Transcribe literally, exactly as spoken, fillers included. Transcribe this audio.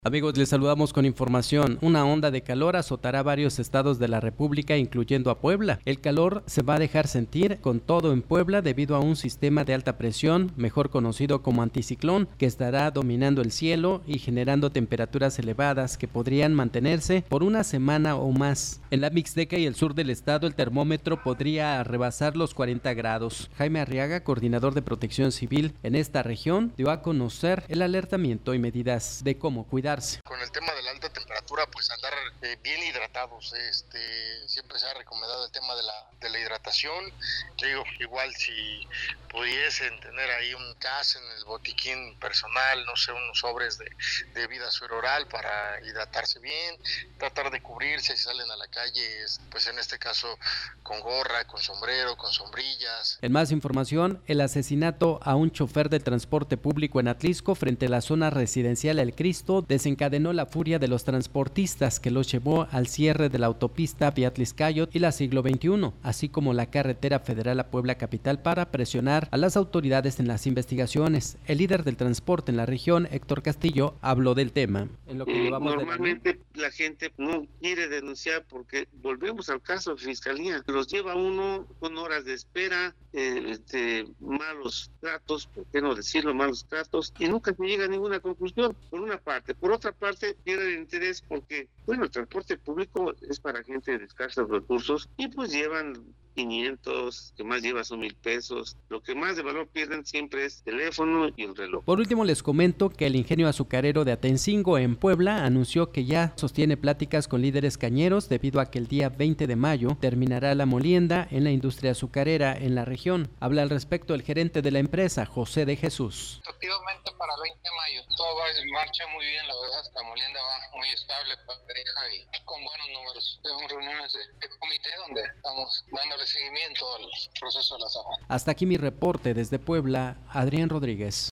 Amigos, les saludamos con información. Una onda de calor azotará varios estados de la República, incluyendo a Puebla. El calor se va a dejar sentir con todo en Puebla debido a un sistema de alta presión, mejor conocido como anticiclón, que estará dominando el cielo y generando temperaturas elevadas que podrían mantenerse por una semana o más. En la Mixteca y el sur del estado, el termómetro podría rebasar los cuarenta grados. Jaime Arriaga, coordinador de Protección Civil en esta región, dio a conocer el alertamiento y medidas de cómo cuidar. Con el tema de la alta temperatura, pues andar eh, bien hidratados, este, siempre se ha recomendado el tema de la, de la hidratación. Yo digo, igual si pudiesen tener ahí un gas en el botiquín personal, no sé, unos sobres de, de vida sueroral para hidratarse bien, tratar de cubrirse si salen a la calle, pues en este caso con gorra, con sombrero, con sombrillas. En más información, el asesinato a un chofer de transporte público en Atlisco frente a la zona residencial El Cristo desencadenó la furia de los transportistas que los llevó al cierre de la autopista vía Tliscayot y la Siglo veintiuno, así como la carretera federal a Puebla capital para presionar a las autoridades en las investigaciones. El líder del transporte en la región, Héctor Castillo, habló del tema. En lo que eh, llevamos normalmente de la gente no quiere denunciar porque volvemos al caso de fiscalía. Los lleva uno con horas de espera, eh, este, malos tratos, ¿por qué no decirlo? Malos tratos, y nunca se llega a ninguna conclusión, por una parte. Por otra parte, pierde el interés porque, bueno, el transporte público es para gente de escasos recursos y pues llevan quinientos, que más lleva son mil pesos. Lo que más de valor pierden siempre es el teléfono y el reloj. Por último, les comento que el ingenio azucarero de Atencingo en Puebla anunció que ya sostiene pláticas con líderes cañeros debido a que el día veinte de mayo terminará la molienda en la industria azucarera en la región. Habla al respecto el gerente de la empresa, José de Jesús. Efectivamente, para el veinte de mayo todo va en marcha muy bien, la verdad, la molienda va muy estable, pareja y con buenos números. Tenemos reuniones de, de comité donde estamos dando seguimiento al proceso de la zona. Hasta aquí mi reporte desde Puebla, Adrián Rodríguez.